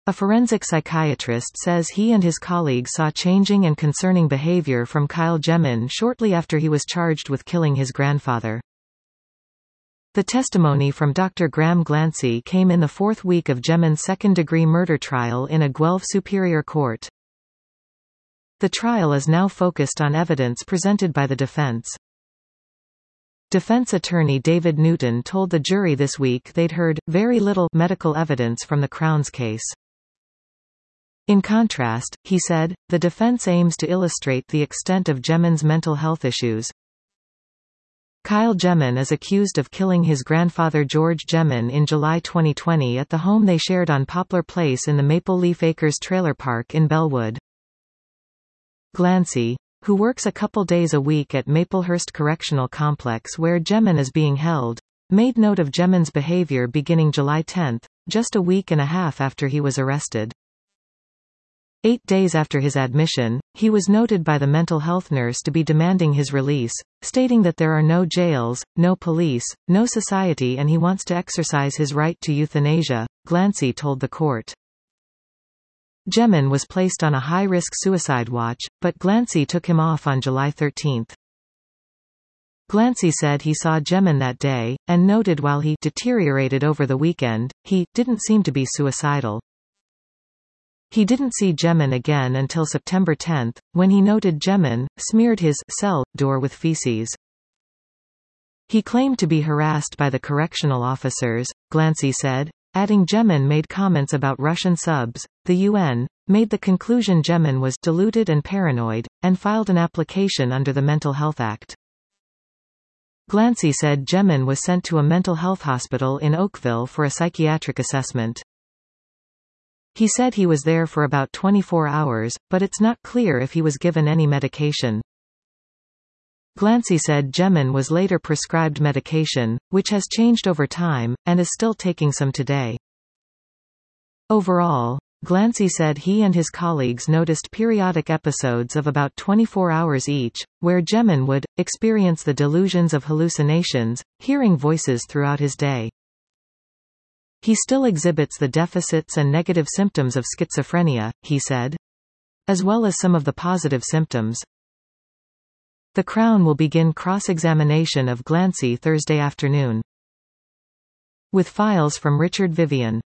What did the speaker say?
A forensic psychiatrist says he and his colleagues saw changing and concerning behavior from Kyle Jemin shortly after he was charged with killing his grandfather. The testimony from Dr. Graham Glancy came in the fourth week of Jemin's second-degree murder trial in a Guelph Superior Court. The trial is now focused on evidence presented by the defense. Defense attorney David Newton told the jury this week they'd heard very little medical evidence from the Crown's case. In contrast, he said, the defense aims to illustrate the extent of Jemin's mental health issues. Kyle Jemin is accused of killing his grandfather George Jemin in July 2020 at the home they shared on Poplar Place in the Maple Leaf Acres trailer park in Bellwood. Glancy, who works a couple days a week at Maplehurst Correctional Complex where Jemin is being held, made note of Jemin's behavior beginning July 10, just a week and a half after he was arrested. 8 days after his admission, he was noted by the mental health nurse to be demanding his release, stating that there are no jails, no police, no society and he wants to exercise his right to euthanasia, Glancy told the court. Jemin was placed on a high-risk suicide watch, but Glancy took him off on July 13. Glancy said he saw Jemin that day, and noted while he deteriorated over the weekend, he didn't seem to be suicidal. He didn't see Jemin again until September 10, when he noted Jemin smeared his cell door with feces. He claimed to be harassed by the correctional officers, Glancy said, adding Jemin made comments about Russian subs. The UN made the conclusion Jemin was deluded and paranoid, and filed an application under the Mental Health Act. Glancy said Jemin was sent to a mental health hospital in Oakville for a psychiatric assessment. He said he was there for about 24 hours, but it's not clear if he was given any medication. Glancy said Jemin was later prescribed medication, which has changed over time, and is still taking some today. Overall, Glancy said he and his colleagues noticed periodic episodes of about 24 hours each, where Jemin would experience the delusions of hallucinations, hearing voices throughout his day. He still exhibits the deficits and negative symptoms of schizophrenia, he said, as well as some of the positive symptoms. The Crown will begin cross-examination of Glancy Thursday afternoon. With files from Richard Vivian.